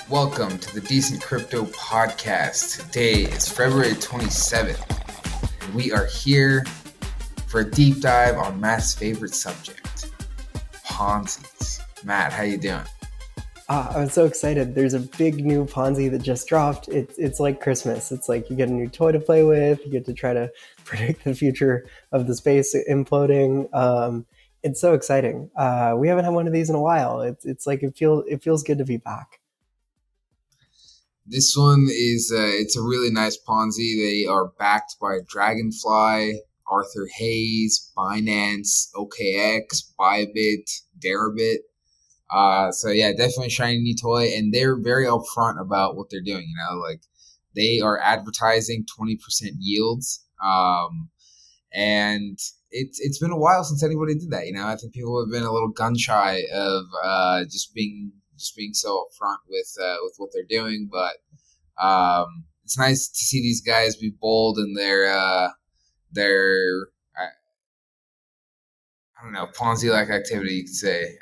Welcome to the Decent Crypto Podcast. Today is February 27th, and we are here for a deep dive on Matt's favorite subject, Ponzi's. Matt, how you doing? I'm so excited. There's a big new Ponzi that just dropped. It's like Christmas. It's like you get a new toy to play with. You get to try to predict the future of the space imploding. It's so exciting. We haven't had one of these in a while. It's like it feels good to be back. This one is it's a really nice Ponzi. They are backed by Dragonfly, Arthur Hayes, Binance, OKX, Bybit, Deribit. So yeah, definitely shiny new toy, and they're very upfront about what they're doing. Like they are advertising 20% yields, and it's been a while since anybody did that. I think people have been a little gun shy of just being so upfront with what they're doing, but it's nice to see these guys be bold in their I don't know, Ponzi-like activity, you could say.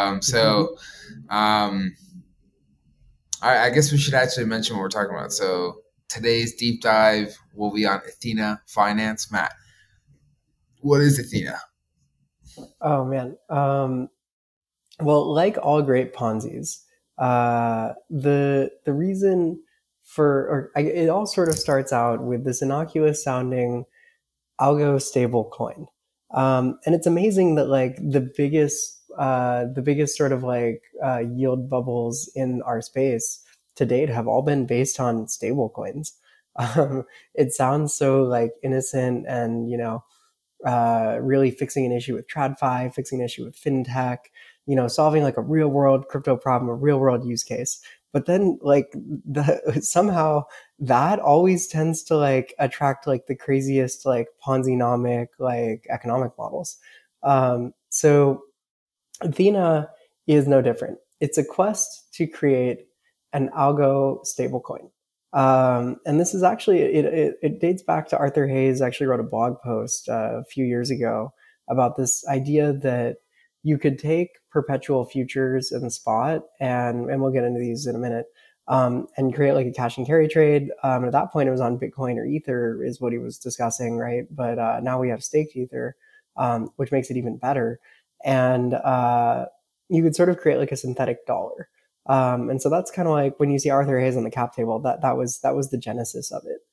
I guess we should actually mention what we're talking about. So today's deep dive will be on Athena Finance. Matt, what is Athena? Oh man. Well, like all great Ponzi's, the reason it all sort of starts out with this innocuous sounding algo stable coin. And it's amazing that like the biggest sort of like yield bubbles in our space to date have all been based on stable coins. It sounds so like innocent and, really fixing an issue with TradFi, fixing an issue with fintech, solving like a real world crypto problem, a real world use case. But then like somehow that always tends to like attract like the craziest like Ponzi-nomic like economic models. So Athena is no different. It's a quest to create an algo stablecoin. And this is actually, it dates back to Arthur Hayes actually wrote a blog post a few years ago about this idea that you could take perpetual futures in the spot, and we'll get into these in a minute, and create like a cash and carry trade. At that point, it was on Bitcoin or Ether is what he was discussing, right? But now we have staked Ether, which makes it even better. And you could sort of create like a synthetic dollar. And so that's kind of like when you see Arthur Hayes on the cap table, that was the genesis of it.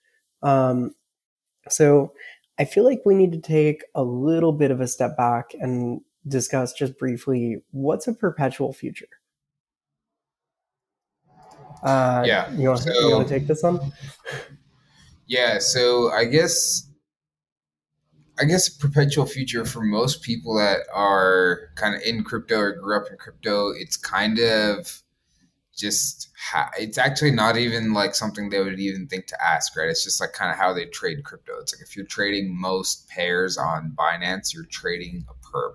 So I feel like we need to take a little bit of a step back and discuss just briefly what's a perpetual future. Yeah. You want to take this one? Yeah. So I guess a perpetual future for most people that are kind of in crypto or grew up in crypto, it's kind of it's actually not even like something they would even think to ask, right? It's just like kind of how they trade crypto. It's like if you're trading most pairs on Binance, you're trading a perp.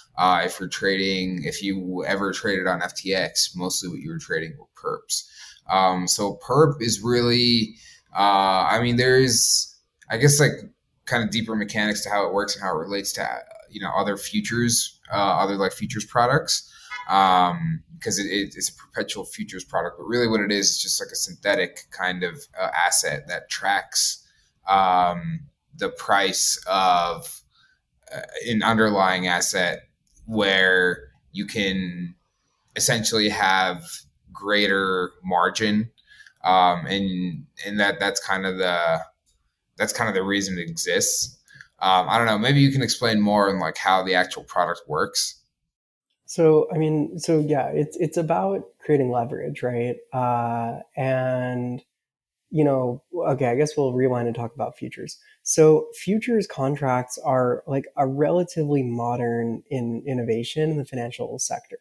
If you ever traded on FTX, mostly what you were trading were perps. So perp is really, there's, I guess, like kind of deeper mechanics to how it works and how it relates to, other futures, other like futures products. Because it's a perpetual futures product, but really what it is just like a synthetic kind of asset that tracks the price of an underlying asset, where you can essentially have greater margin, and that's kind of the reason it exists. I don't know. Maybe you can explain more on like how the actual product works. So yeah, it's about creating leverage, right? And okay, I guess we'll rewind and talk about futures. So futures contracts are like a relatively modern innovation in the financial sector.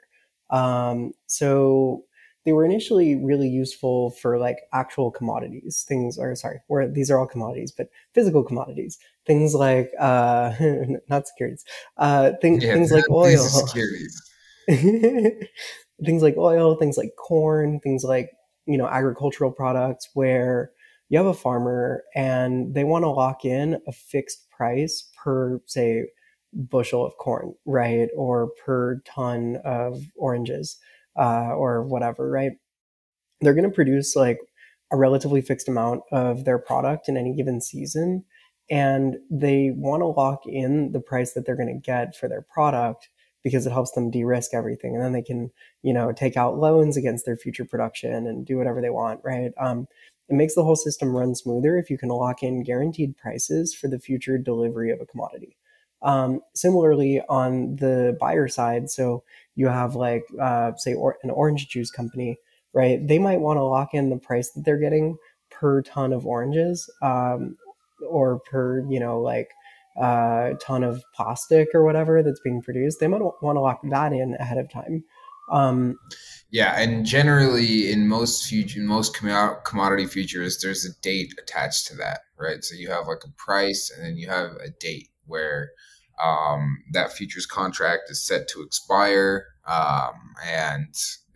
So they were initially really useful for like actual commodities, where these are all commodities, but physical commodities, things like not securities, things like oil, securities. things like oil, things like corn, things like agricultural products, where you have a farmer and they want to lock in a fixed price per, say, bushel of corn, right? Or per ton of oranges, or whatever, right? they're going to produce like a relatively fixed amount of their product in any given season, and they want to lock in the price that they're going to get for their product because it helps them de-risk everything, and then they can, take out loans against their future production and do whatever they want, right? It makes the whole system run smoother if you can lock in guaranteed prices for the future delivery of a commodity. Similarly, on the buyer side, so you have like, say, an orange juice company, right? They might want to lock in the price that they're getting per ton of oranges, or per, like, ton of plastic or whatever that's being produced. They might want to lock that in ahead of time. Um, Yeah, and generally in most commodity futures, there's a date attached to that, right? So you have like a price, and then you have a date where that futures contract is set to expire, and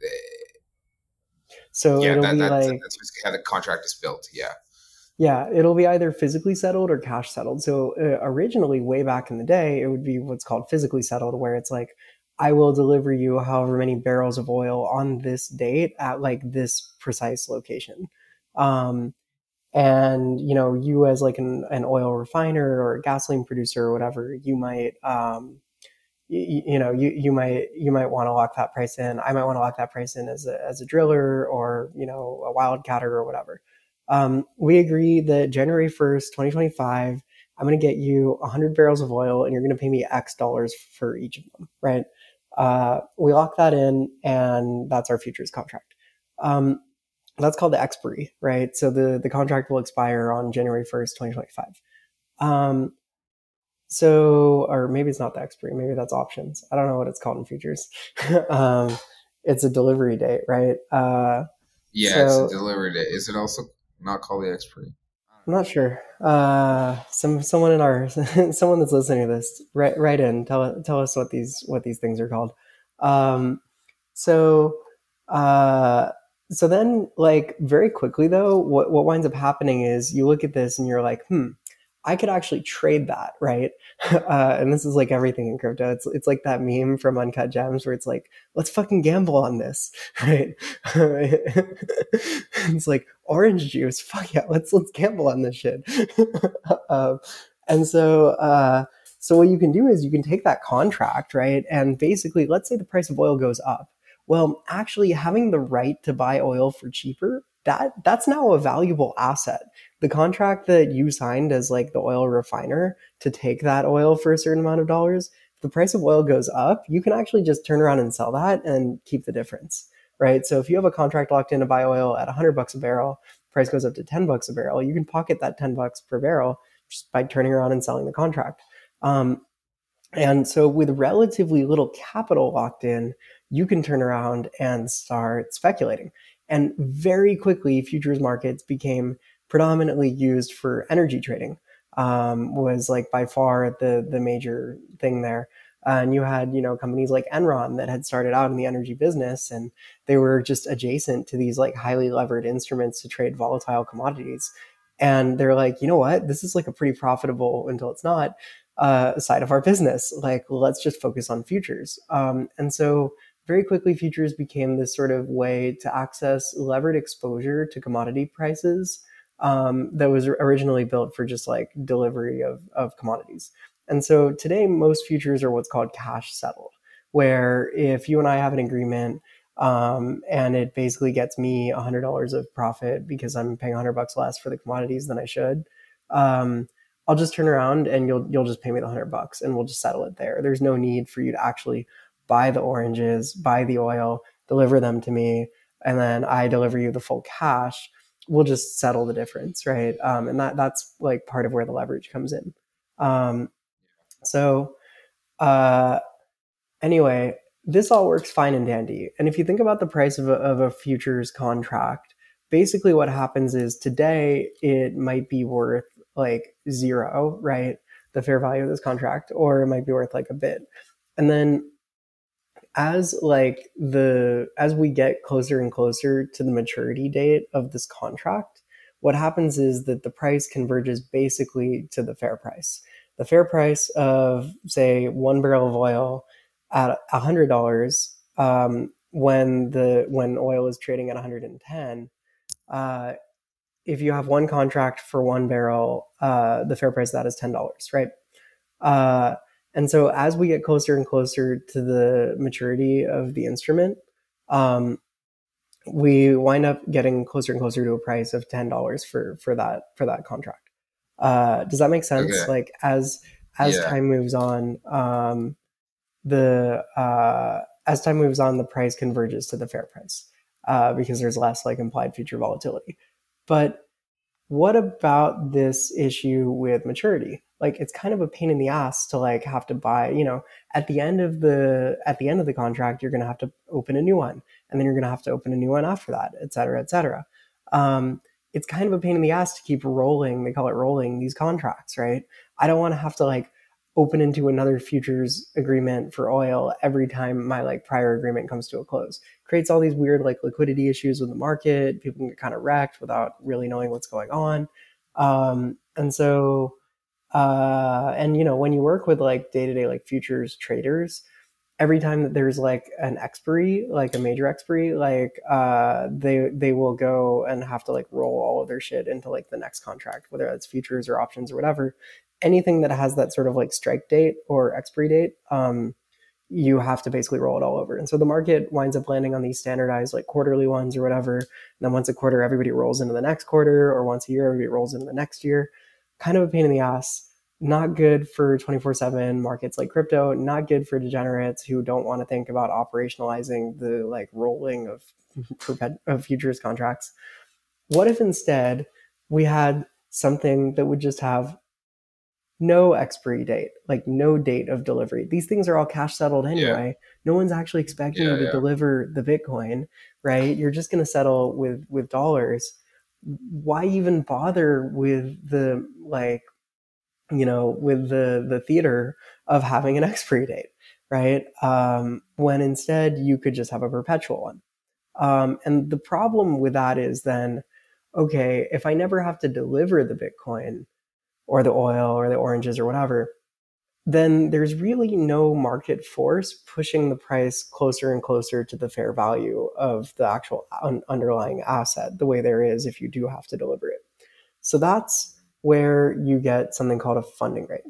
so yeah, it'll be like, that's basically how the contract is built. Yeah. yeah, it'll be either physically settled or cash settled. So originally, way back in the day, it would be what's called physically settled, where it's like, I will deliver you however many barrels of oil on this date at like this precise location. Um, and you as like an oil refiner or a gasoline producer or whatever, you might, you might want to lock that price in. I might want to lock that price in as a driller, or a wildcatter or whatever. We agree that January 1st, 2025, I'm going to get you 100 barrels of oil, and you're going to pay me X dollars for each of them, right? We lock that in, and that's our futures contract. That's called the expiry, right? So the contract will expire on January 1st, 2025. Um, or maybe it's not the expiry, maybe that's options. I don't know what it's called in futures. um, it's a delivery date, right? Yeah, it's a So delivery date. Is it also not called the expiry? I'm not sure. Someone in our someone that's listening to this, write in, tell us what these things are called. Um, so uh, so then, like, very quickly though, what winds up happening is you look at this and you're like, I could actually trade that, right? And this is like everything in crypto. It's like that meme from Uncut Gems where it's like, let's fucking gamble on this, right? It's like orange juice. Fuck yeah, let's gamble on this shit. um, and so what you can do is you can take that contract, right? And basically, let's say the price of oil goes up. Well, actually having the right to buy oil for cheaper, that's now a valuable asset. The contract that you signed as like the oil refiner to take that oil for a certain amount of dollars, if the price of oil goes up, you can actually just turn around and sell that and keep the difference, right? So if you have a contract locked in to buy oil at $100 a barrel, price goes up to $10 a barrel, you can pocket that $10 per barrel just by turning around and selling the contract. Um, and so with relatively little capital locked in, you can turn around and start speculating. And very quickly, futures markets became predominantly used for energy trading. Was like by far the major thing there. And you had, companies like Enron that had started out in the energy business, and they were just adjacent to these like highly levered instruments to trade volatile commodities. And they're like, you know what? This is like a pretty profitable, until it's not, side of our business. Like, let's just focus on futures. And so very quickly, futures became this sort of way to access levered exposure to commodity prices, that was originally built for just like delivery of commodities. And so today, most futures are what's called cash settled, where if you and I have an agreement, and it basically gets me $100 of profit because I'm paying $100 less for the commodities than I should, I'll just turn around and you'll just pay me the $100 and we'll just settle it there. There's no need for you to actually buy the oranges, buy the oil, deliver them to me, and then I deliver you the full cash. We'll just settle the difference, right? And that's like part of where the leverage comes in. Um, so uh, anyway, this all works fine and dandy. And if you think about the price of a futures contract, basically what happens is today it might be worth like zero, right? The fair value of this contract, or it might be worth like a bit. And then as we get closer and closer to the maturity date of this contract, what happens is that the price converges basically to the fair price. The fair price of, say, 1 barrel of oil at $100, when oil is trading at 110, uh, if you have one contract for 1 barrel, the fair price of that is $10, right? Uh, and so as we get closer and closer to the maturity of the instrument, um, we wind up getting closer and closer to a price of $10 for that contract. Does that make sense? Okay. Like as Yeah. time moves on, the as time moves on, the price converges to the fair price because there's less like implied future volatility. But what about this issue with maturity? Like it's kind of a pain in the ass to like have to buy, at the end of the contract, you're going to have to open a new one, and then you're going to have to open a new one after that, et cetera, et cetera. It's kind of a pain in the ass to keep rolling. They call it rolling these contracts, right? I don't want to have to like open into another futures agreement for oil every time my like prior agreement comes to a close. Creates all these weird like liquidity issues with the market. People can get kind of wrecked without really knowing what's going on. And so and when you work with like day-to-day like futures traders, every time that there's like an expiry, like a major expiry, like they will go and have to like roll all of their shit into like the next contract, whether that's futures or options or whatever. Anything that has that sort of like strike date or expiry date, you have to basically roll it all over. And so the market winds up landing on these standardized like quarterly ones or whatever. And then once a quarter, everybody rolls into the next quarter, or once a year, everybody rolls into the next year. Kind of a pain in the ass. Not good for 24/7 markets like crypto, not good for degenerates who don't want to think about operationalizing the like rolling of futures contracts. What if instead we had something that would just have no expiry date, like no date of delivery? These things are all cash settled Yeah. anyway. No one's actually expecting you Yeah. to Yeah. deliver the Bitcoin, right? You're just going to settle with dollars. Why even bother with the like, with the theater of having an expiry date, right? When instead you could just have a perpetual one. And the problem with that is then, okay, if I never have to deliver the Bitcoin or the oil or the oranges or whatever, then there's really no market force pushing the price closer and closer to the fair value of the actual underlying asset, the way there is if you do have to deliver it. So that's where you get something called a funding rate.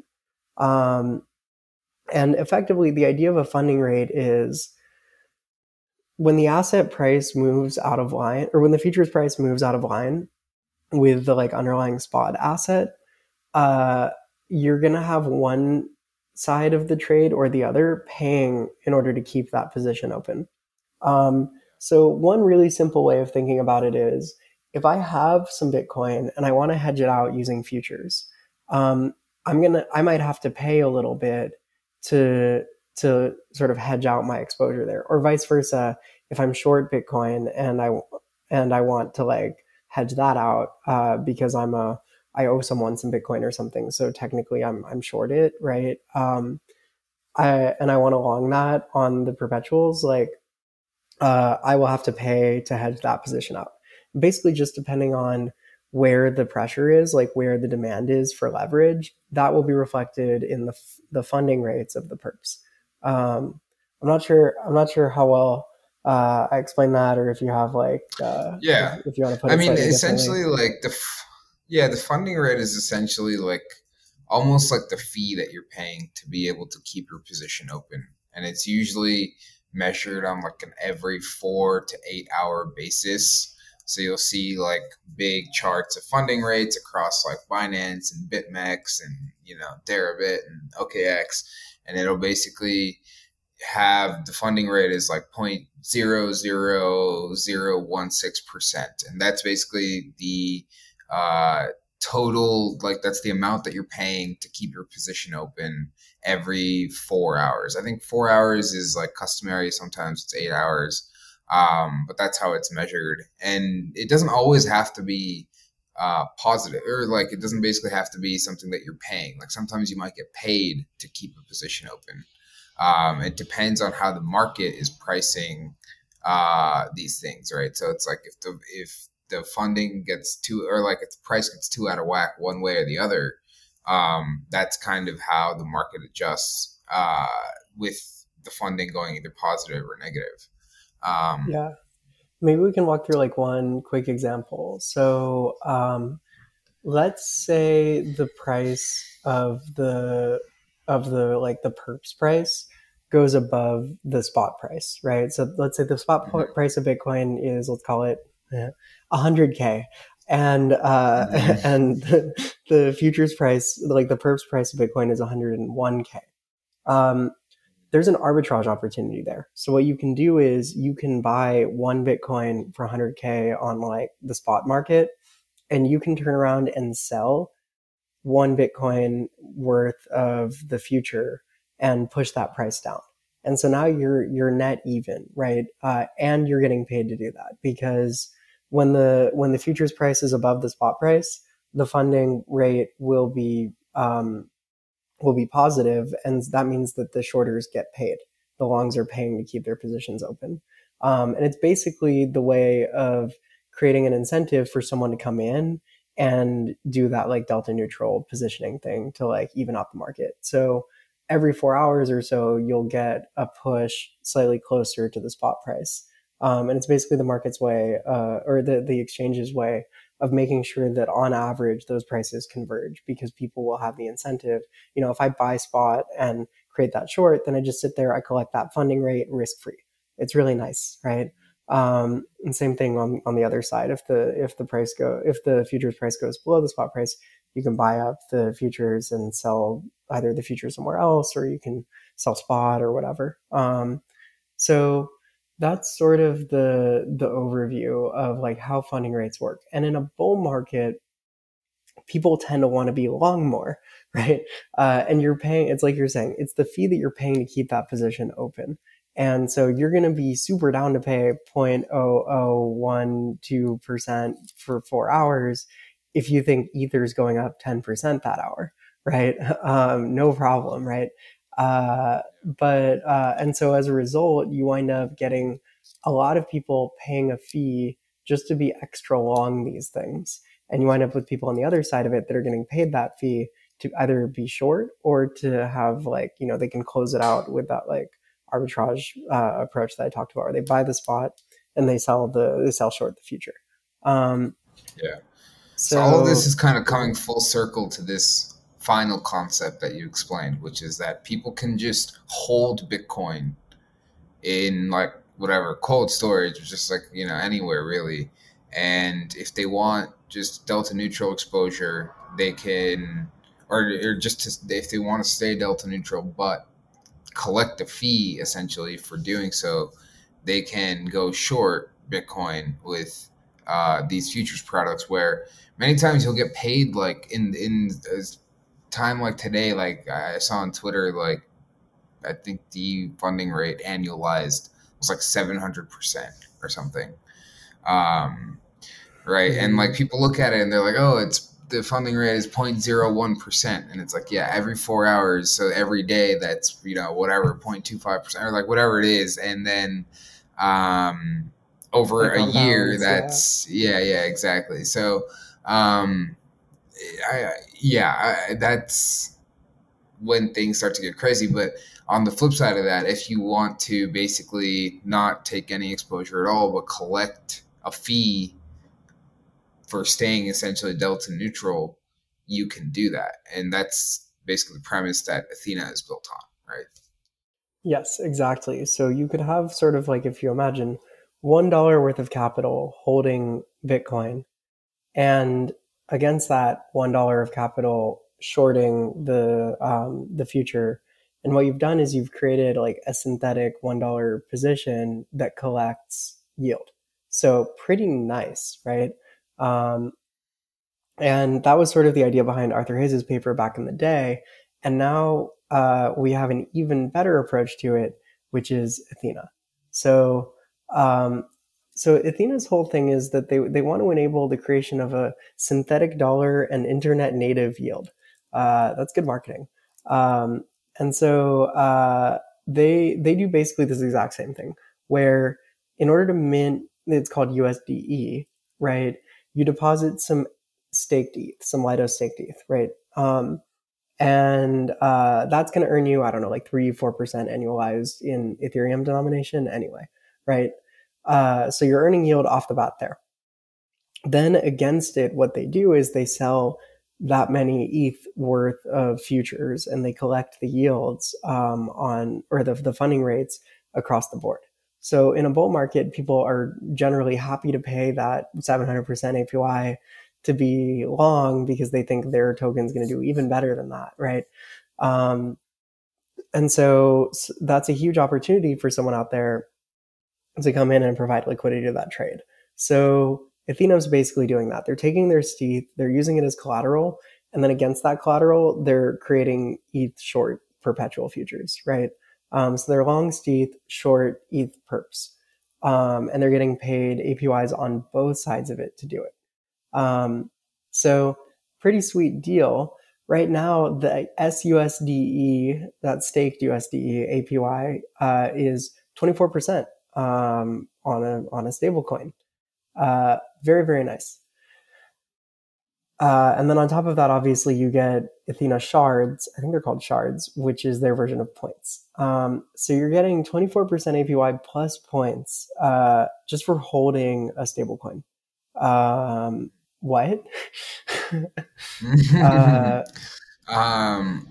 And effectively, the idea of a funding rate is when the asset price moves out of line, or when the futures price moves out of line with the like underlying spot asset, uh, you're going to have one side of the trade or the other paying in order to keep that position open. So one really simple way of thinking about it is if I have some Bitcoin and I want to hedge it out using futures, um, I might have to pay a little bit to to sort of hedge out my exposure there, or vice versa. If I'm short Bitcoin and I want to like hedge that out because I owe someone some Bitcoin or something, so technically I'm short it, right? I want to long that on the perpetuals, like I will have to pay to hedge that position up. Basically, just depending on where the pressure is, like where the demand is for leverage, that will be reflected in the funding rates of the perps. I'm not sure. I'm not sure how well I explained that, or if you have like Yeah. if you want to put I it mean, slightly differently. essentially, like yeah, the funding rate is essentially like almost like the fee that you're paying to be able to keep your position open, and it's usually measured on like an every 4 to 8 hour basis. So you'll see like big charts of funding rates across like Binance and BitMEX and Deribit and OKX, and it'll basically have the funding rate is like 0.00016%, and that's basically the total, like that's the amount that you're paying to keep your position open every 4 hours. I think 4 hours is like customary, sometimes it's 8 hours, but that's how it's measured. And it doesn't always have to be positive, or like it doesn't basically have to be something that you're paying. Like sometimes you might get paid to keep a position open. It depends on how the market is pricing these things, right? So it's like if the funding gets too, or like if the price gets too out of whack one way or the other, that's kind of how the market adjusts with the funding going either positive or negative. Um, Yeah. Maybe we can walk through like one quick example. So let's say the price of the like the perps price goes above the spot price, right? So let's say the spot mhm, price of Bitcoin is, let's call it 100K, and mhm. and the futures price, like the perps price of Bitcoin, is 101K. Um, there's an arbitrage opportunity there. So what you can do is you can buy one Bitcoin for 100K on like the spot market, and you can turn around and sell one Bitcoin worth of the future and push that price down. And so now you're net even, right? And you're getting paid to do that because when the futures price is above the spot price, the funding rate will be positive, and that means that the shorters get paid. The longs are paying to keep their positions open, and it's basically the way of creating an incentive for someone to come in and do that like delta neutral positioning thing to like even out the market. So every 4 hours or so, you'll get a push slightly closer to the spot price, and it's basically the market's way, or the exchange's way of making sure that on average those prices converge because people will have the incentive. If I buy spot and create that short, then I just sit there, I collect that funding rate risk free. It's really nice, right? And same thing on the other side. If the futures price goes below the spot price, you can buy up the futures and sell either the futures somewhere else, or you can sell spot or whatever. So that's sort of the overview of like how funding rates work. And in a bull market, people tend to want to be long more, right? And you're paying, it's like you're saying, it's the fee that you're paying to keep that position open. And so you're going to be super down to pay 0.0012% for 4 hours if you think Ether is going up 10% that hour, right? No problem, right? And so as a result, you wind up getting a lot of people paying a fee just to be extra long these things, and you wind up with people on the other side of it that are getting paid that fee to either be short or to have like, they can close it out with that like arbitrage approach that I talked about, where they buy the spot and they sell short the future. um, Yeah. So all of this so is kind of yeah. coming full circle to this final concept that you explained, which is that people can just hold Bitcoin in like whatever cold storage or just like anywhere really, and if they want just delta neutral exposure, they can, or just to, if they want to stay delta neutral but collect a fee essentially for doing so, they can go short Bitcoin with these futures products where many times you'll get paid like in a time like today. Like I saw on Twitter, like I think the funding rate annualized was like 700% or something. Um, right, and like Mm, people look at it and they're like, oh, it's the funding rate is 0.01%, and it's like, yeah, every 4 hours, so every day that's whatever 0.25% or like whatever it is, and then um over it a year, compounds, yeah. that's yeah, exactly. So um that's when things start to get crazy. But on the flip side of that, if you want to basically not take any exposure at all but collect a fee for staying essentially delta neutral, you can do that. And that's basically the premise that Athena is built on, right? Yes, exactly. So you could have sort of like, if you imagine $1 worth of capital holding Bitcoin, and against that $1 of capital shorting the future. And what you've done is you've created like a synthetic $1 position that collects yield. So pretty nice, right? Um, and that was sort of the idea behind Arthur Hayes' paper back in the day. And now we have an even better approach to it, which is Athena. So, um, so Athena's whole thing is that they want to enable the creation of a synthetic dollar and internet native yield. That's good marketing. Um, and so they do basically this exact same thing, where in order to mint, it's called USDE, right? You deposit some staked ETH, some Lido staked ETH, right? And that's going to earn you, I don't know, like 3-4% annualized in Ethereum denomination anyway, right? So you're earning yield off the bat there. Then against it, what they do is they sell that many ETH worth of futures and they collect the yields on or the funding rates across the board. So in a bull market, people are generally happy to pay that 700% APY to be long because they think their token is going to do even better than that, right? Um, and so that's a huge opportunity for someone out there to come in and provide liquidity to that trade. So Ethereum's basically doing that. They're taking their stETH, they're using it as collateral, and then against that collateral, they're creating ETH short perpetual futures, right? So they're long stETH, short ETH perps, and they're getting paid APYs on both sides of it to do it. So pretty sweet deal. Right now, the SUSDE, that staked USDE APY, is 24% on a stable coin. Very, very nice. And then on top of that, obviously, you get Athena shards. I think they're called shards, which is their version of points. So you're getting 24% APY plus points just for holding a stable coin. What? um,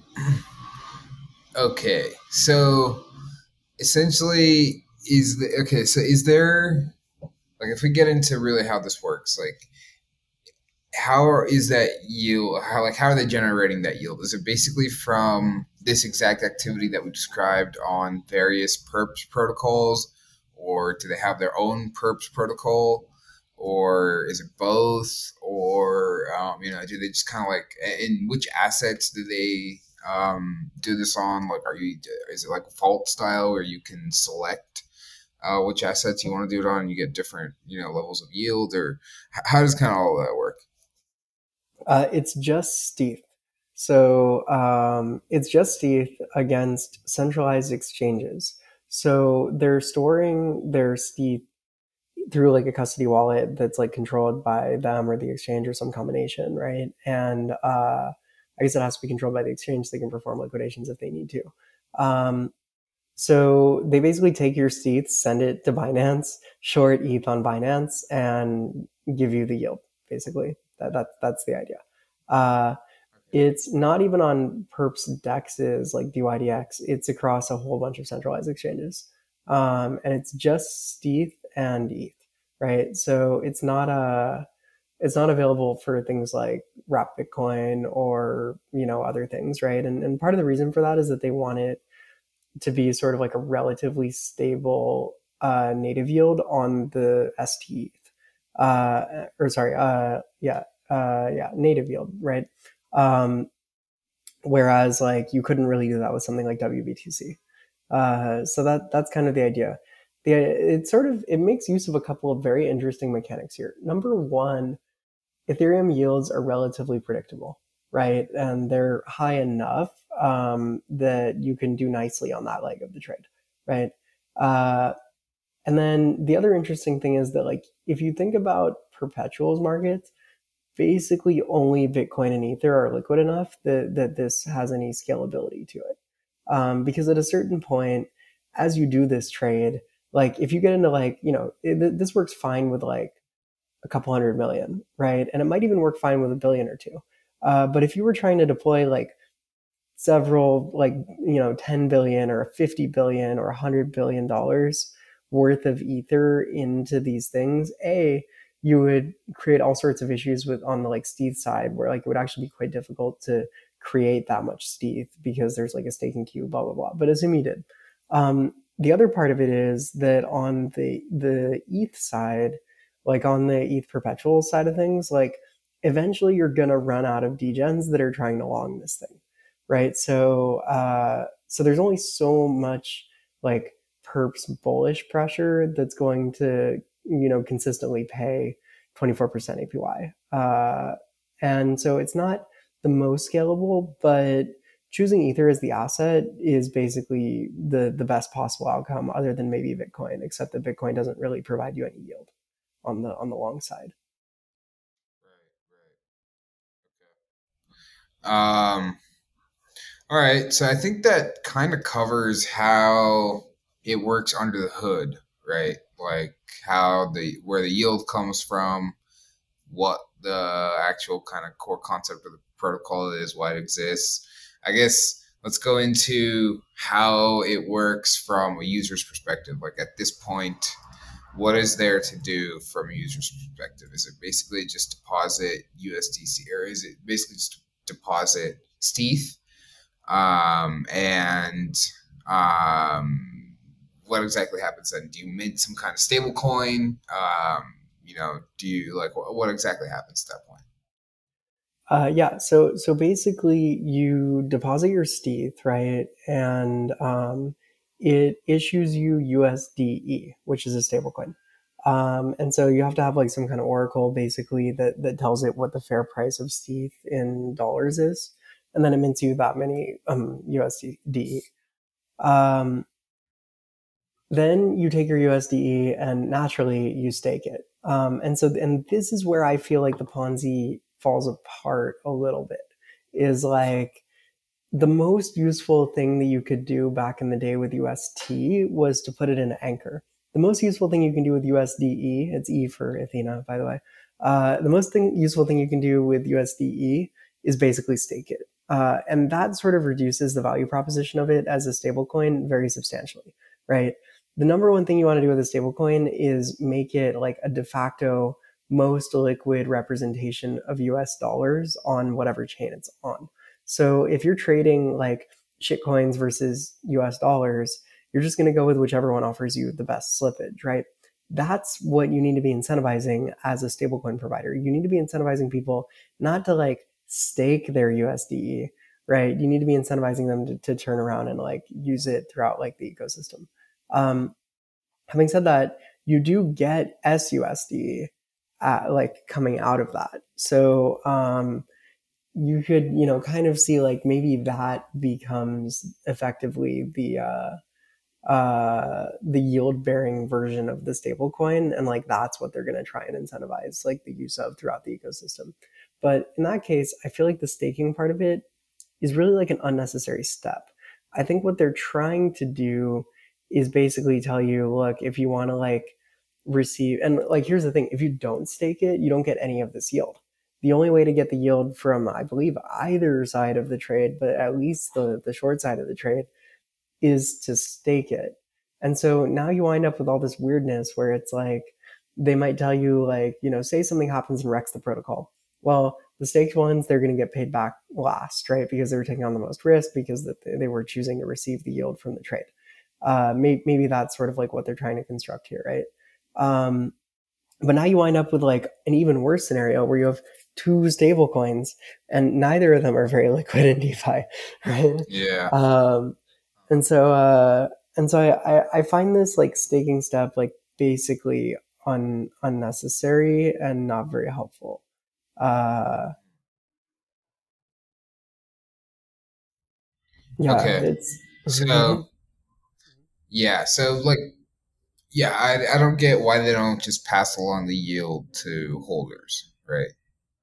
okay, so essentially, is there, like, if we get into really how this works, like, how is that yield, how are they generating that yield? Is it basically from this exact activity that we described on various perps protocols, or do they have their own perps protocol, or is it both, or do they just kind of like, in which assets do they do this on? Like, is it like a fault style where you can select which assets you want to do it on, and you get different levels of yield, or how does kind of all that work? It's just stETH. So it's just stETH against centralized exchanges. So they're storing their stETH through like a custody wallet that's like controlled by them or the exchange or some combination, right? And I guess it has to be controlled by the exchange so they can perform liquidations if they need to. So they basically take your stETH, send it to Binance, short ETH on Binance, and give you the yield. Basically, that's the idea. Uh, it's not even on perps dexes like DYDX. It's across a whole bunch of centralized exchanges, and it's just stETH and ETH, right? So it's not available for things like Wrap Bitcoin or other things, right? And part of the reason for that is that they want it to be sort of like a relatively stable native yield on the ST, or sorry, native yield, right? Um, Whereas like you couldn't really do that with something like WBTC. So that's kind of the idea. It makes use of a couple of very interesting mechanics here. Number one, Ethereum yields are relatively predictable, right? And they're high enough that you can do nicely on that leg of the trade, right? Uh, and then the other interesting thing is that, like, if you think about perpetuals markets, basically only Bitcoin and Ether are liquid enough that this has any scalability to it. Because at a certain point, as you do this trade, like if you get into like, this works fine with like a couple 100 million, right? And it might even work fine with a billion or two. But if you were trying to deploy like several, like, 10 billion or 50 billion or $100 billion worth of ether into these things, you would create all sorts of issues with on the like stETH side, where like it would actually be quite difficult to create that much stETH because there's like a staking queue, blah blah blah. But assume you did. The other part of it is that on the ETH side, like on the ETH perpetual side of things, like eventually you're gonna run out of degens that are trying to long this thing, right? So there's only so much like perps bullish pressure that's going to consistently pay 24% APY. And so it's not the most scalable, but choosing Ether as the asset is basically the best possible outcome, other than maybe Bitcoin, except that Bitcoin doesn't really provide you any yield on the long side. Right, right. All right, so I think that kind of covers how it works under the hood. right? Like how the where the yield comes from, what the actual kind of core concept of the protocol is, why it exists. I guess let's go into how it works from a user's perspective. Like at this point, what is there to do from a user's perspective? Is it basically just deposit USDC, or is it basically just deposit stETH? And what exactly happens then? Do you mint some kind of stable coin? Do you like what exactly happens at that point? Yeah, so basically you deposit your stETH, right? And it issues you USDE, which is a stablecoin. And so you have to have like some kind of oracle basically that tells it what the fair price of stETH in dollars is. And then it mints you that many USDE. Um, then you take your USDE and naturally you stake it. And this is where I feel like the Ponzi falls apart a little bit. Is like the most useful thing that you could do back in the day with UST was to put it in Anchor. The most useful thing you can do with USDE, it's E for Athena, by the way. The most useful thing you can do with USDE is basically stake it. And that sort of reduces the value proposition of it as a stablecoin very substantially, right? The number one thing you want to do with a stablecoin is make it like a de facto most liquid representation of US dollars on whatever chain it's on. So if you're trading like shitcoins versus US dollars, you're just going to go with whichever one offers you the best slippage, right? That's what you need to be incentivizing as a stablecoin provider. You need to be incentivizing people not to like stake their USDE, right? You need to be incentivizing them to turn around and like use it throughout like the ecosystem. Um, Having said that, you do get SUSD like coming out of that. So you could, kind of see like maybe that becomes effectively the yield bearing version of the stable coin, and like that's what they're going to try and incentivize like the use of throughout the ecosystem. But in that case, I feel like the staking part of it is really like an unnecessary step. I think what they're trying to do is basically tell you, look, if you want to like receive, and like here's the thing, if you don't stake it, you don't get any of this yield. The only way to get the yield from, I believe, either side of the trade, but at least the short side of the trade, is to stake it. And so now you wind up with all this weirdness where it's like they might tell you, like, say something happens and wrecks the protocol. Well, the staked ones, they're going to get paid back last, right? Because they were taking on the most risk because they were choosing to receive the yield from the trade. Maybe that's sort of like what they're trying to construct here, right? But now you wind up with like an even worse scenario where you have two stable coins and neither of them are very liquid in DeFi, right? Yeah. And so I find this like staking step like basically unnecessary and not very helpful. Uh, yeah, Okay. it's So yeah. So like yeah, I don't get why they don't just pass along the yield to holders, right?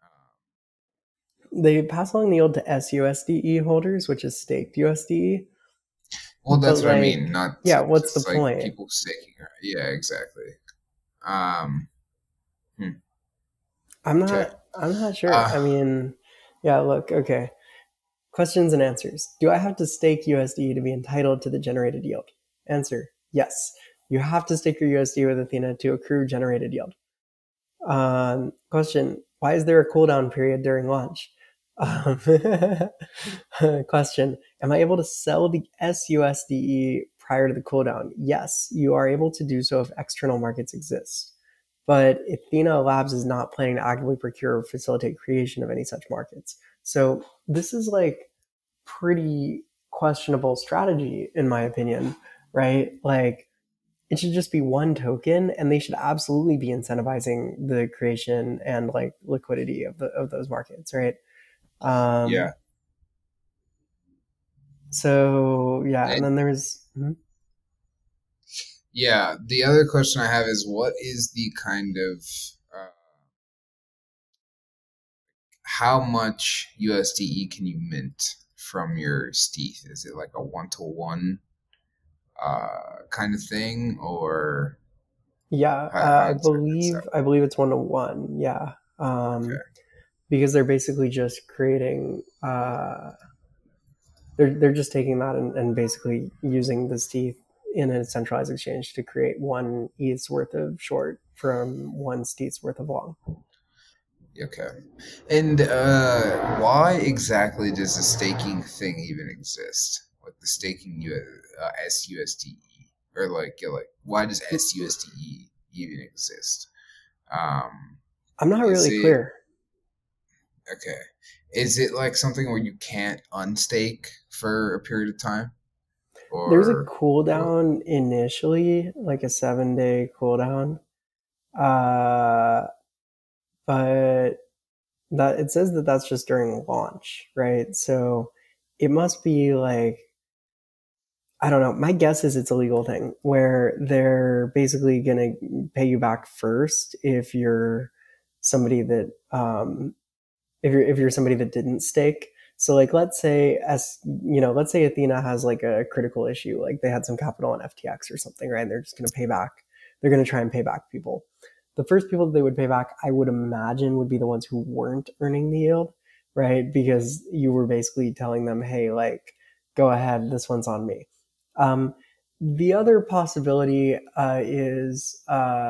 they pass along the yield to SUSDE holders, which is staked USDE. Well, But that's what I like, mean. Not yeah, what's the just like point? people staking. Yeah, exactly. Um. hmm, I'm Okay. not I'm not sure. Uh. I mean, yeah, look, okay. Questions and answers. Do I have to stake USD to be entitled to the generated yield? Answer: yes. You have to stake your USD with Athena to accrue generated yield. Question: why is there a cooldown period during launch? Um, Question: am I able to sell the SUSDE prior to the cooldown? Yes, you are able to do so if external markets exist. But Athena Labs is not planning to actively procure or facilitate creation of any such markets. So this is like pretty questionable strategy, in my opinion, right? Like it should just be one token, and they should absolutely be incentivizing the creation and like liquidity of those markets, right? Yeah. Um, so yeah, and And then there's yeah. The other question I have is, what is the kind of uh, how much USDE can you mint from your stETH? Is it like a one to one kind of thing, or Yeah, How I exactly does that believe it's 1 to 1. Yeah, work? because they're basically just creating. They're just taking that and basically using this teeth in a centralized exchange to create one ETH's worth of short from one ETH's worth of long. Okay. And why exactly does the staking thing even exist? Like the staking SUSDE, or like why does SUSDE even exist? Um, I'm not is really it clear. okay? Is it like something where you can't unstake for a period of time, There's a or what? cooldown initially, like a 7 day cooldown, uh, but that it says that that's just during launch, right? So it must be like, I don't know. My guess is it's a legal thing where they're basically going to pay you back first if you're somebody that if you're somebody that didn't stake. So like let's say Athena has like a critical issue, like they had some capital on FTX or something, right? And they're just going to pay back. They're going to try and pay back people. The first people that they would pay back, I would imagine, would be the ones who weren't earning the yield, right? Because you were basically telling them, hey, like, go ahead, this one's on me. Um, the other possibility is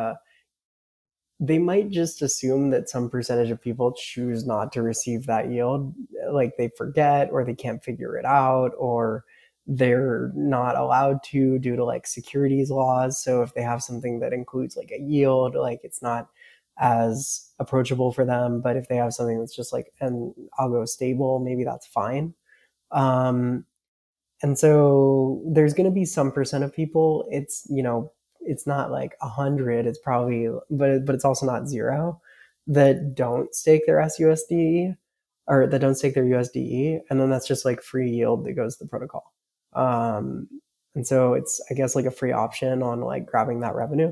they might just assume that some percentage of people choose not to receive that yield, like they forget or they can't figure it out, or they're not allowed to due to like securities laws. So if they have something that includes like a yield, like it's not as approachable for them. But if they have something that's just like an algo stable, maybe that's fine. um, and so there's going to be some percent of people. It's not like 100. It's probably, but it's also not zero that don't stake their SUSDE or that don't stake their USDE, and then that's just like free yield that goes to the protocol. Um, and so it's, I guess, like a free option on like grabbing that revenue.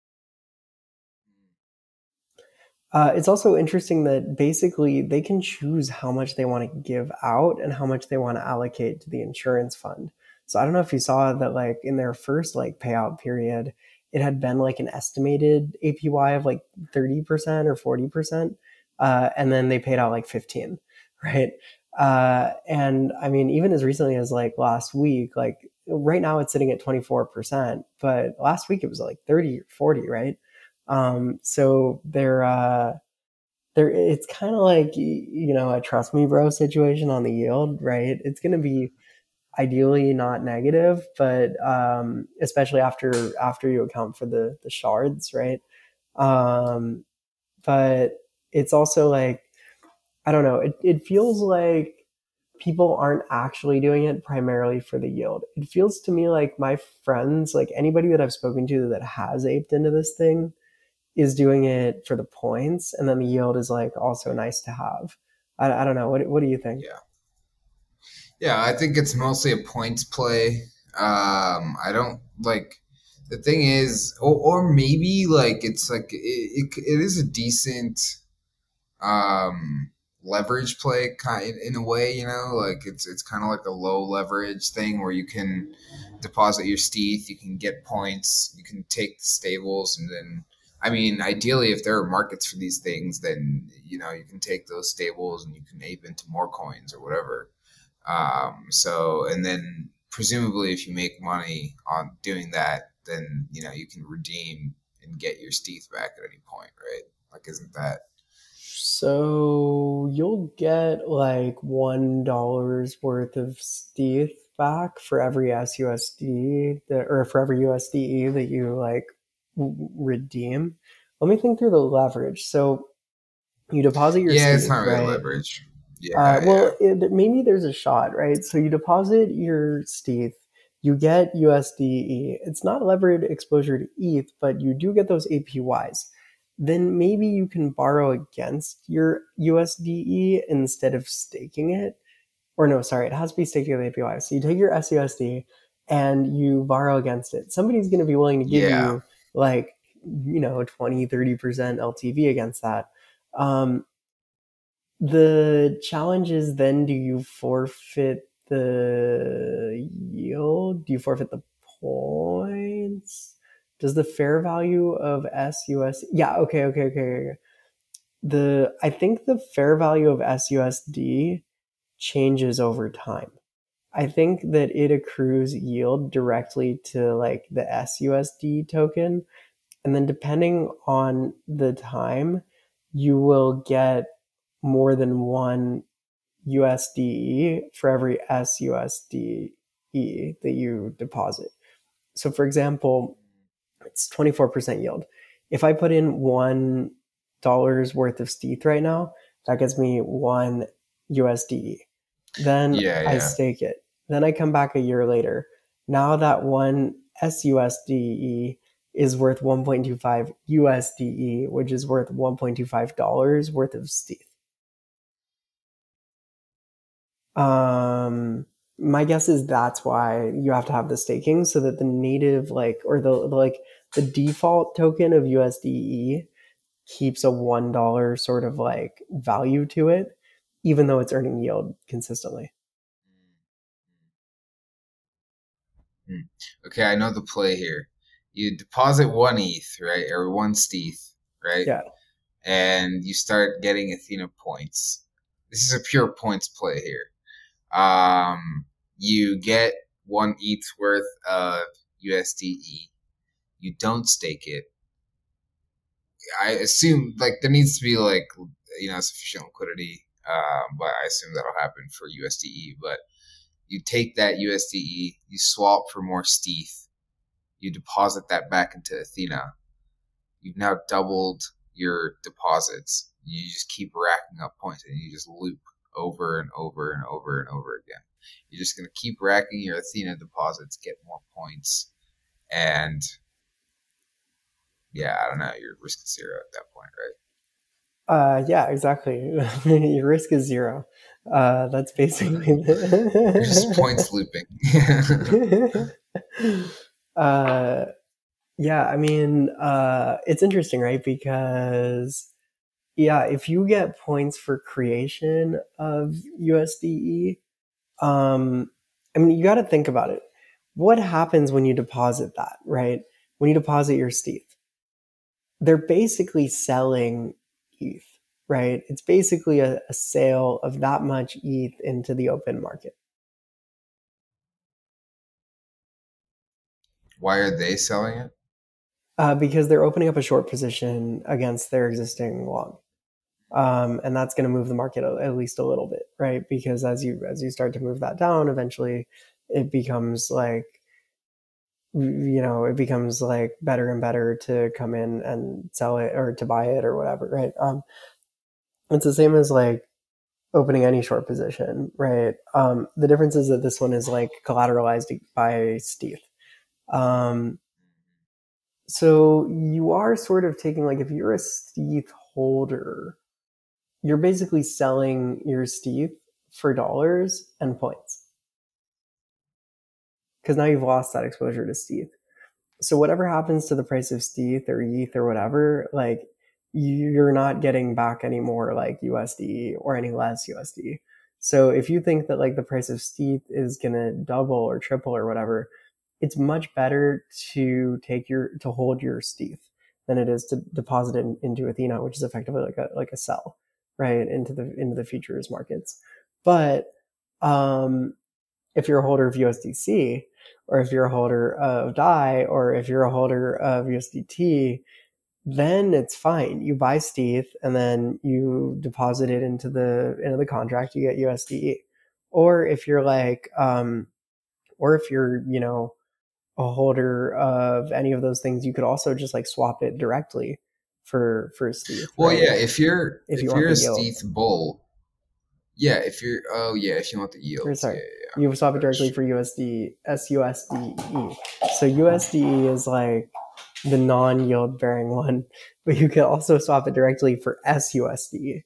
It's also interesting that basically they can choose how much they want to give out and how much they want to allocate to the insurance fund. So I don't know if you saw that, like in their first like payout period, it had been like an estimated APY of like 30% or 40%, and then they paid out like 15, right? And I mean, even as recently as like last week, like right now it's sitting at 24%, but last week it was like 30 or 40, right? So they're it's kind of like a trust me bro situation on the yield, right? It's going to be ideally not negative, but especially after you account for the shards, right? Um, but it's also like, I don't know. It feels like people aren't actually doing it primarily for the yield. It feels to me like my friends, like anybody that I've spoken to that has aped into this thing, is doing it for the points, and then the yield is like also nice to have. I don't know. What do you think? Yeah, yeah. I think it's mostly a points play. I don't like. The thing is, or maybe like it's like it is a decent um leverage play kind in a way, like it's kind of like a low leverage thing where you can deposit your steth, you can get points, you can take the stables, and then I mean ideally if there are markets for these things, then you can take those stables and you can ape into more coins or whatever. So and then presumably if you make money on doing that, then you can redeem and get your steth back at any point, right? Like isn't that So you'll get like $1 worth of steth back for every SUSD or for every USDE that you like redeem. Let me think through the leverage. So you deposit your Yeah, it's steth, not really right? leverage. Yeah, yeah. Well, maybe there's a shot, right? So you deposit your steth, you get USDE. It's not levered exposure to ETH, but you do get those APYs. Then maybe you can borrow against your USDE instead of staking it. Or no, sorry, it has to be staked with APY. So you take your SUSD and you borrow against it. Somebody's going to be willing to give Yeah. you like, 20, 30% LTV against that. Um, the challenge is then, do you forfeit the yield? Do you forfeit the points? Does the fair value of SUS? Yeah, okay. I think the fair value of SUSD changes over time. I think that it accrues yield directly to like the SUSD token, and then depending on the time, you will get more than one USDE for every SUSDE that you deposit. So, for example, it's 24% yield. If I put in $1 worth of stETH right now, that gets me one USDE. Then I Yeah. stake it. Then I come back a year later. Now that one SUSDE is worth 1.25 USDE, which is worth $1.25 worth of stETH. My guess is that's why you have to have the staking, so that the native the default token of USDE keeps a $1 sort of like value to it, even though it's earning yield consistently. Okay, I know the play here. You deposit one ETH, right, or one stETH, right, Yeah. and you start getting Athena points. This is a pure points play here. You get one ETH worth of USDE. You don't stake it. I assume like there needs to be like sufficient liquidity, but I assume that'll happen for USDE. But you take that USDE, you swap for more stETH, you deposit that back into Athena. You've now doubled your deposits. You just keep racking up points, and you just loop over and over and over and over again. You're just going to keep racking your Athena deposits, get more points, and yeah, I don't know. Your risk is zero at that point, right? Yeah, exactly. Your risk is zero. That's basically You're just points looping. uh, yeah, I mean, it's interesting, right? Because yeah, if you get points for creation of USDE, I mean, you got to think about it. What happens when you deposit that, right? When you deposit your stETH, they're basically selling ETH, right? It's basically a sale of that much ETH into the open market. Why are they selling it? Because they're opening up a short position against their existing long. And that's going to move the market at least a little bit, right? Because as you start to move that down, eventually it becomes like it becomes like better and better to come in and sell it or to buy it or whatever, right? It's the same as like opening any short position, right? The difference is that this one is like collateralized by stETH. So you are sort of taking like if you're a stETH holder, you're basically selling your stETH for dollars and points because now you've lost that exposure to stETH. So whatever happens to the price of stETH or ETH or whatever, like you're not getting back any more like USD or any less USD. So if you think that like the price of stETH is gonna double or triple or whatever, it's much better to hold your stETH than it is to deposit it into Athena, which is effectively like a sell, right, into the futures markets. But if you're a holder of USDC, or if you're a holder of DAI, or if you're a holder of USDT, then it's fine. You buy stETH and then you deposit it into the contract. You get USDE. Or if you're like, or if you're a holder of any of those things, you could also just like swap it directly for stETH. Well, right? yeah, if you're Want a the yield. stETH bull, yeah, if you're if you want the yields, sorry, yeah. you swap it directly for SUSDE. So USDE is like the non-yield bearing one, but you can also swap it directly for SUSDE.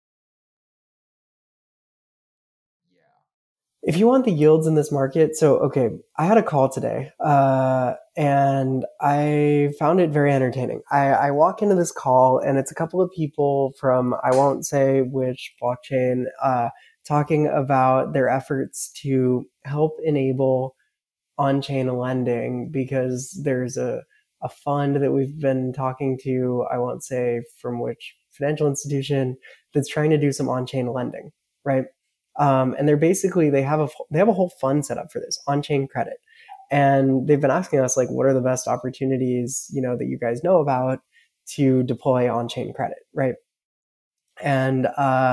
If you want the yields in this market, so okay, I had a call today, and I found it very entertaining. I walk into this call, and it's a couple of people from, I won't say which blockchain, talking about their efforts to help enable on-chain lending because there's a a fund that we've been talking to, I won't say from which financial institution, that's trying to do some on-chain lending, right? And they're basically they have a whole fund set up for this on-chain credit, and they've been asking us like, what are the best opportunities, that you guys know about to deploy on-chain credit, right? And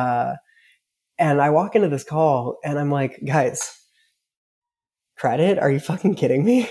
I walk into this call and I'm like, guys, credit? Are you fucking kidding me?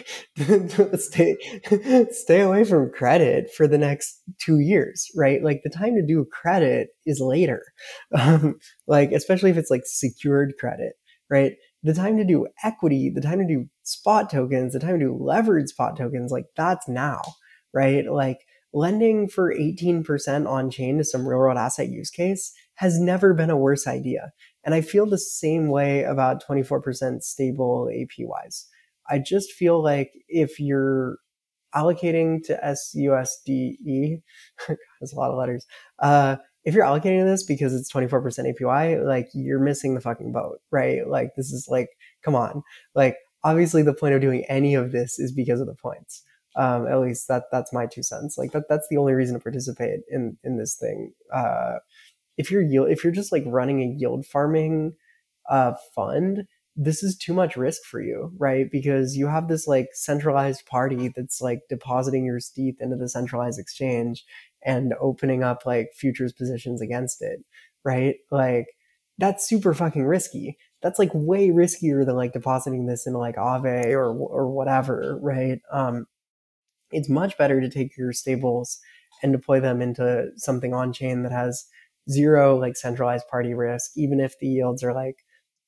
stay away from credit for the next 2 years, right? Like the time to do credit is later. Like, especially if it's like secured credit, right? The time to do equity, the time to do spot tokens, the time to do levered spot tokens, like that's now, right? Like lending for 18% on chain to some real world asset use case has never been a worse idea. And I feel the same way about 24% stable APYs. I just feel like if you're allocating to SUSDE, that's a lot of letters. If you're allocating to this because it's 24% APY, like you're missing the fucking boat, right? Like this is like, come on. Like obviously the point of doing any of this is because of the points. At least that's my 2 cents. Like that's the only reason to participate in this thing. If you're just like running a yield farming fund, this is too much risk for you, right? Because you have this like centralized party that's like depositing your stETH into the centralized exchange and opening up like futures positions against it, right? Like that's super fucking risky. That's like way riskier than like depositing this into like Aave or whatever, right? It's much better to take your stables and deploy them into something on chain that has zero like centralized party risk, even if the yields are like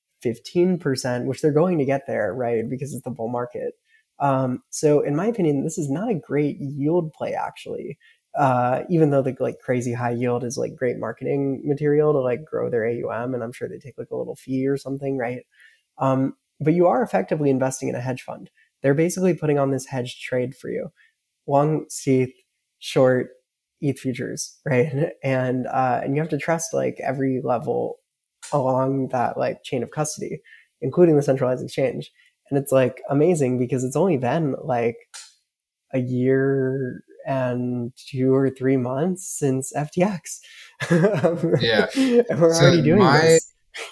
15%, which they're going to get there, right? Because it's the bull market. So in my opinion, this is not a great yield play actually. Even though the like crazy high yield is like great marketing material to like grow their AUM, and I'm sure they take like a little fee or something, right? But you are effectively investing in a hedge fund. They're basically putting on this hedge trade for you. Long stETH, short ETH futures, right? And you have to trust like every level along that like chain of custody, including the centralized exchange. And it's like amazing because it's only been like a year and 2 or 3 months since FTX. Yeah. And we're So already doing this.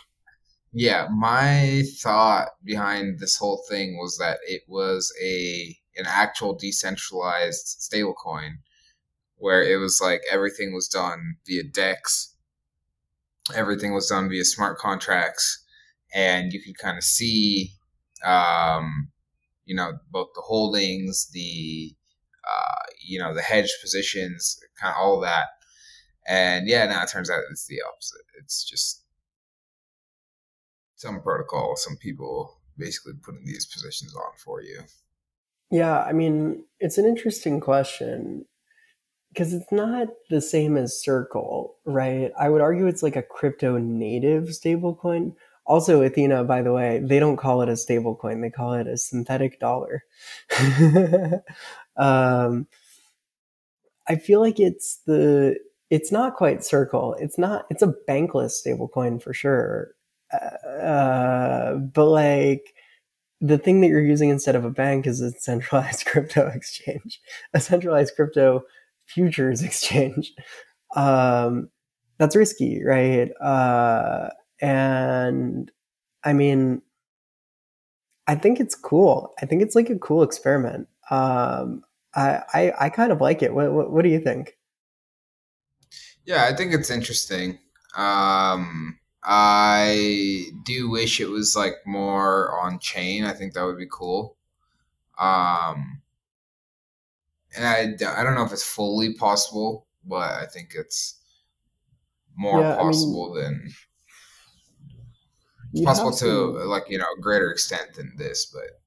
my thought behind this whole thing was that it was an actual decentralized stablecoin where it was like everything was done via DEX, everything was done via smart contracts, and you could kind of see, um, both the holdings, the hedge positions, kind of all of that. And yeah, now it turns out it's the opposite. It's just some protocol, some people basically putting these positions on for you. Yeah, I mean, it's an interesting question because it's not the same as Circle, right? I would argue it's like a crypto native stablecoin. Also, Athena, by the way, they don't call it a stablecoin; they call it a synthetic dollar. um, I feel like it's not quite Circle. It's a bankless stablecoin for sure. But like the thing that you're using instead of a bank is a centralized crypto exchange, a centralized crypto futures exchange. Um, that's risky, right? And I mean, I think it's cool. I think it's like a cool experiment. I kind of like it. What do you think? Yeah, I think it's interesting. I do wish it was like more on chain. I think that would be cool. Um, and I don't know if it's fully possible, but I think it's more Yeah, I mean, possible than it's you'd possible have to some. like a greater extent than this. But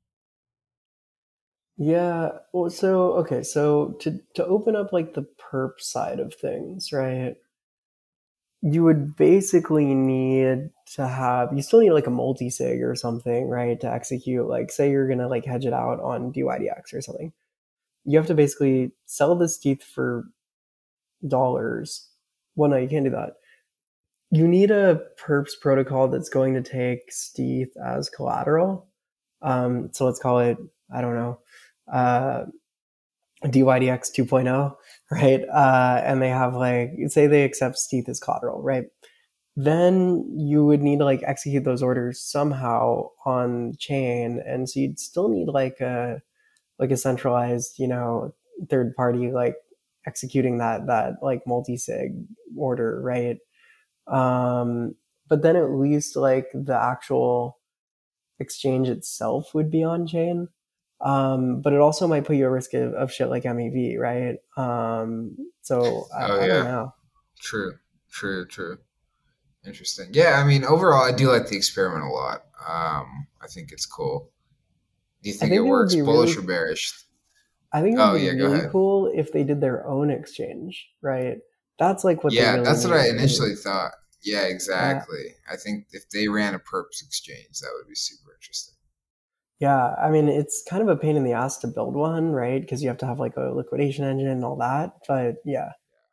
Yeah, well, so okay, so to open up like the perp side of things, right? You would basically need to have you still need like a multi-sig or something, right, to execute. Like say you're gonna like hedge it out on DYDX or something. You have to basically sell this ETH for dollars. Well, no, you can't do that. You need a perps protocol that's going to take stETH as collateral. So let's call it, I don't know, uh, DYDX 2.0, right? And they have like, say they accept stETH as collateral, right? Then you would need to like execute those orders somehow on chain, and so you'd still need like a centralized, third party like executing that like multi-sig order, right? Um, but then at least like the actual exchange itself would be on chain. But it also might put you at risk of shit like MEV, right? So Oh I don't yeah, know. true, true. Interesting. Yeah, I mean, overall, I do like the experiment a lot. I think it's cool. Do you I think it think it would works be bullish really or bearish? I think it would Oh be yeah, go really ahead. cool if they did their own exchange, right? That's like what they Yeah, really that's what need I to do. initially thought. Yeah, Yeah. exactly. I think if they ran a perps exchange, that would be super interesting. Yeah, I mean, it's kind of a pain in the ass to build one, right? Because you have to have like a liquidation engine and all that. But yeah,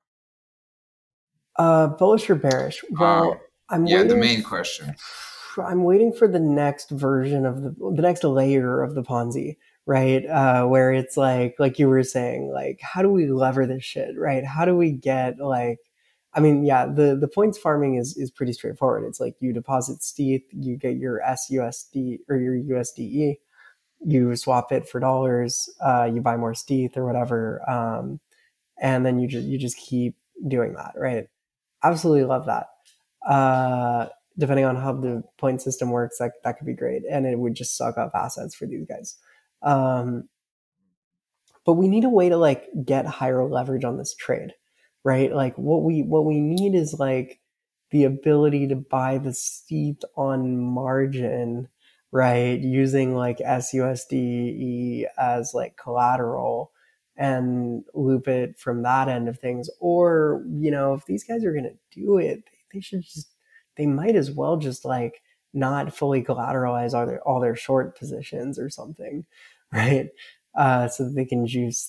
bullish or bearish? Um, Well, I'm yeah, the waiting. main question. I'm waiting for the next version of the next layer of the Ponzi, right? Where it's like you were saying, like, how do we lever this shit, right? How do we get like, I mean, yeah, the points farming is pretty straightforward. It's like you deposit stETH, you get your SUSD or your USDE, you swap it for dollars, you buy more stETH or whatever, and then you just keep doing that, right? Absolutely love that. Uh, Depending on how the point system works, that could be great, and it would just suck up assets for these guys. Um, but we need a way to like get higher leverage on this trade, right? Like what we need is like the ability to buy the stETH on margin, right? Using like SUSDE as like collateral and loop it from that end of things. Or, if these guys are gonna do it, they should just they might as well just like not fully collateralize all their short positions or something, right? So that they can juice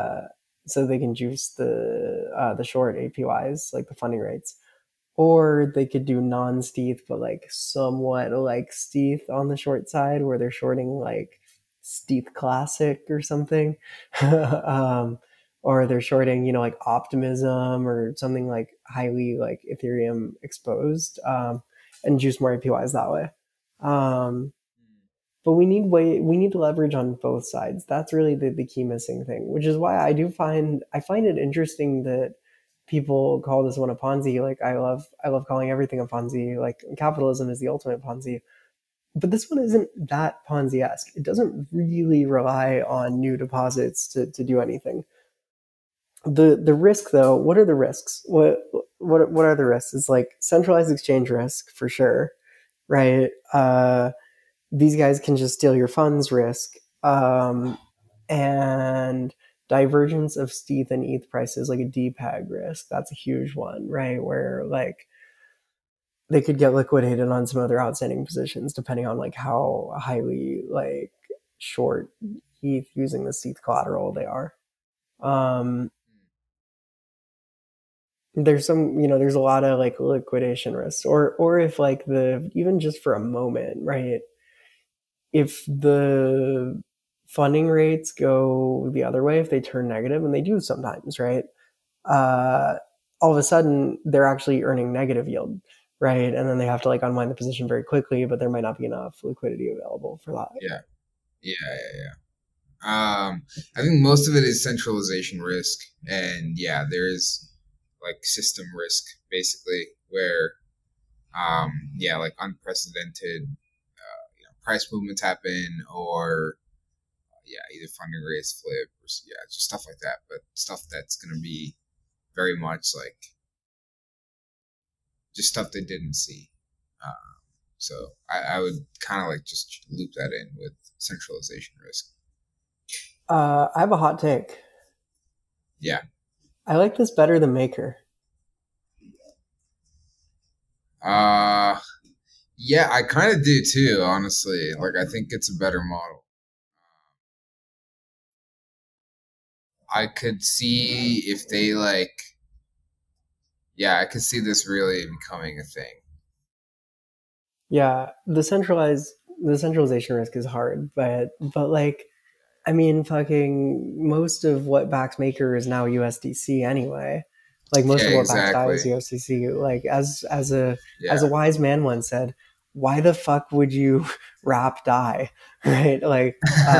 the short APYs, like the funding rates. Or they could do non-stETH, but like somewhat like stETH on the short side, where they're shorting like stETH Classic or something. um, or they're shorting, like Optimism or something like highly like Ethereum exposed, and juice more APYs that way. Um, but we need leverage on both sides. That's really the key missing thing, which is why I find it interesting that people call this one a Ponzi. Like I love calling everything a Ponzi. Like capitalism is the ultimate Ponzi. But this one isn't that Ponzi-esque. It doesn't really rely on new deposits to do anything. The risk though, what are the risks? What are the risks? It's like centralized exchange risk for sure, right? These guys can just steal your funds risk, and divergence of stETH and ETH prices, like a DPEG risk. That's a huge one, right? Where like they could get liquidated on some other outstanding positions depending on like how highly like short ETH using the stETH collateral they are. Um, there's a lot of like liquidation risks, or if like the even just for a moment, right? If the funding rates go the other way, if they turn negative, and they do sometimes, right? Uh, all of a sudden they're actually earning negative yield, right? And then they have to like unwind the position very quickly, but there might not be enough liquidity available for that. Yeah, yeah. I think most of it is centralization risk, and yeah, there is like system risk basically, where yeah, like unprecedented price movements happen, or yeah, either funding rates flip, or yeah, just stuff like that. But stuff that's gonna be very much like just stuff they didn't see. Uh, so I would kind of like just loop that in with centralization risk. I have a hot take. Yeah. I like this better than Maker. Uh, yeah, I kind of do too, honestly. Like, I think it's a better model. I could see if they like, yeah, I could see this really becoming a thing. Yeah, the centralization risk is hard, but like I mean, fucking most of what backs Maker is now USDC anyway. Like most Yeah, of what backs DAI is exactly. USDC. Like as a Yeah. wise man once said, why the fuck would you wrap DAI, right? Like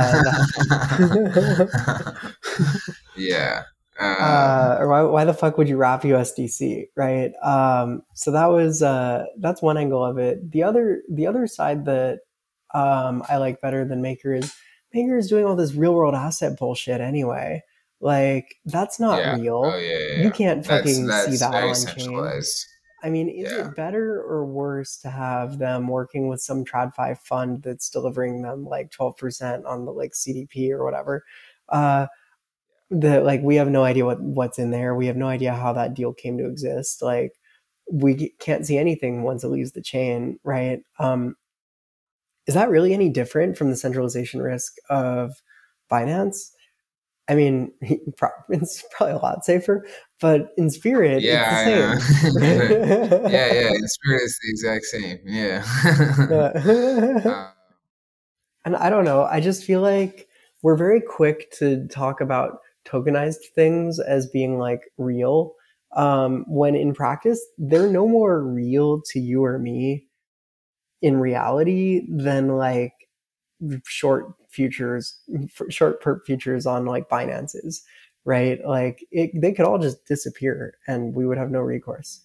that. Yeah. Or why the fuck would you wrap USDC, right? So that's one angle of it. The other side that I like better than Maker is Maker is doing all this real world asset bullshit anyway. Like that's not Yeah. Oh real. yeah, yeah, You yeah. can't That's fucking see that's that very on chain. centralized. I mean, is Yeah. it better or worse to have them working with some TradFi fund that's delivering them like 12% on the like CDP or whatever? Uh, that like we have no idea what's in there. We have no idea how that deal came to exist. Like we can't see anything once it leaves the chain, right? Is that really any different from the centralization risk of Binance? I mean, it's probably a lot safer, but in spirit, it's Yeah, the I same. know. Yeah, yeah. In spirit, it's the exact same. Yeah. uh, And I don't know. I just feel like we're very quick to talk about tokenized things as being like real, when in practice they're no more real to you or me in reality than like short futures, short perp futures on like Binance's, right? Like they could all just disappear and we would have no recourse.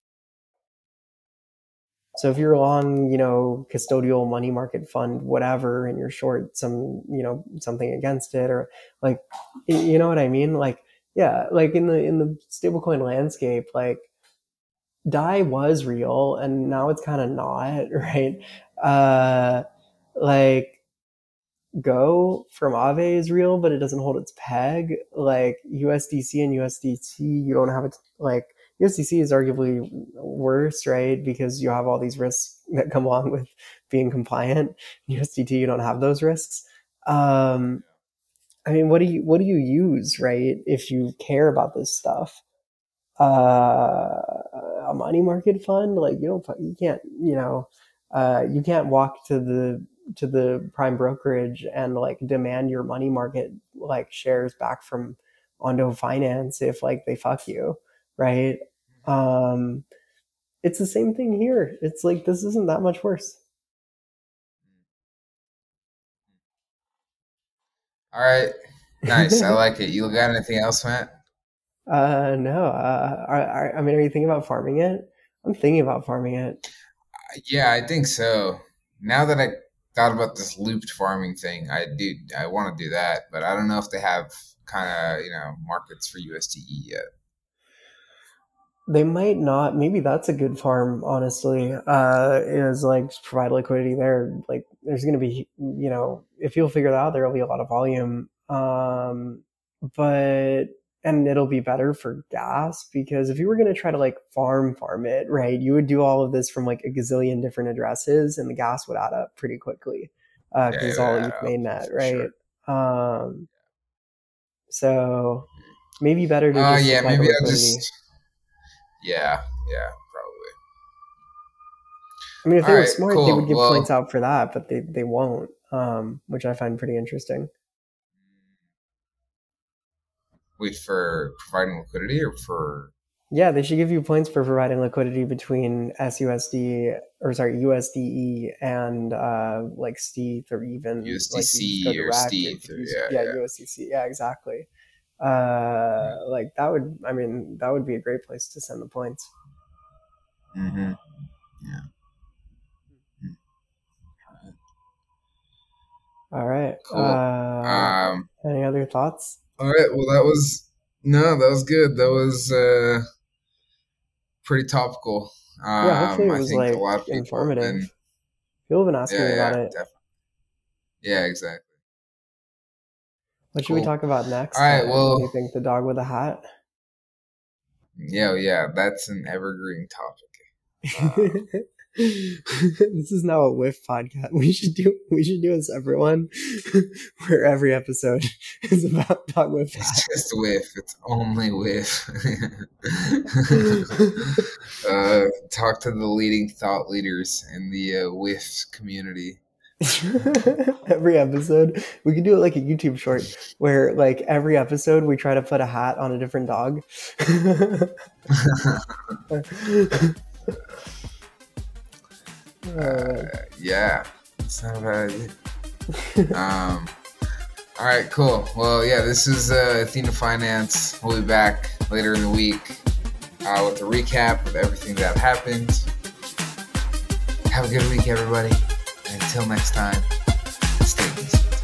So if you're long, custodial money market fund, whatever, and you're short something against it, or like, you know what I mean? Like, yeah, like in the stablecoin landscape, like DAI was real and now it's kind of not, right? Uh, like Go from Aave is real, but it doesn't hold its peg. Like USDC and USDT, you don't have it. Like USDC is arguably worse, right? Because you have all these risks that come along with being compliant. USDT, you don't have those risks. Um, I mean, what do you use, right? If you care about this stuff, a money market fund, like you can't, you can't walk to the prime brokerage and like demand your money market like shares back from Ondo Finance if like they fuck you, right? um it's the same thing here. It's like this isn't that much worse. all right. Nice. I like it. You got anything else, Matt? No. I mean, are you thinking about farming it? I'm thinking about farming it. Yeah, I think so. Now that I thought about this looped farming thing, I want to do that, but I don't know if they have kind of, markets for USDE yet. They might not. Maybe that's a good farm, honestly. Is like provide liquidity there. Like there's going to be, if people figure that out, there will be a lot of volume. But and it'll be better for gas because if you were going to try to like farm it, right, you would do all of this from like a gazillion different addresses, and the gas would add up pretty quickly Yeah, because it it's would all add ETH up mainnet, for sure. right? Um, so maybe better to just Yeah, supply the maybe I'll liquidity. just, yeah, yeah, probably. I mean, if All they were right, smart, they would cool. give points Well, out for that, but they won't, which I find pretty interesting. wait for providing liquidity or for Yeah, they should give you points for providing liquidity between SUSD or sorry USDE and like stETH, or even like you just go USDC or direct, or you Steve? could Or, use yeah, yeah USDC. Yeah, exactly. Like that would, I mean, that would be a great place to send the points. yeah. Yeah. All right. Cool. Any other thoughts? All right. Well, that was no, that was good. That was pretty topical. Yeah, hopefully it I was think a like lot of people have been. informative. People have been asking Yeah, me about yeah, it. definitely. Yeah, exactly. What should we Cool. talk about All next right. time? What do Well, you think? The dog with a hat? yeah, that's an evergreen topic. This is now a whiff podcast. We should do a separate one where every episode is about dog with It's hat. just whiff. It's only whiff. Talk to the leading thought leaders in the whiff community. Every episode, we could do it like a YouTube short where, like, every episode we try to put a hat on a different dog. Yeah, it's not a bad idea. All right, cool. Well, yeah, this is Athena Finance. We'll be back later in the week with a recap of everything that happened. Have a good week, everybody. And until next time, stay easy.